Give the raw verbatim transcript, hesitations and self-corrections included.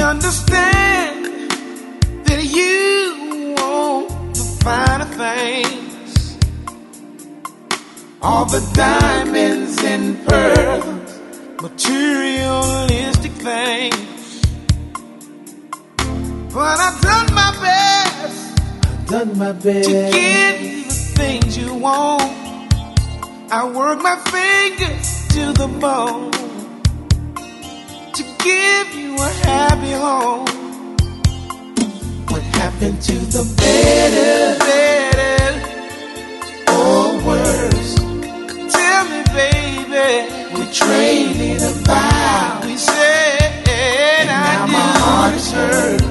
understand that you want the finer things, all the diamonds and pearls, materialistic things. But I've done my best, I've done my best to give you the things you want. I work my fingers to the bone to give you a happy home. What happened to the better, better, or worse? Tell me, baby. We traded a vow. We said, and now my heart is hurt.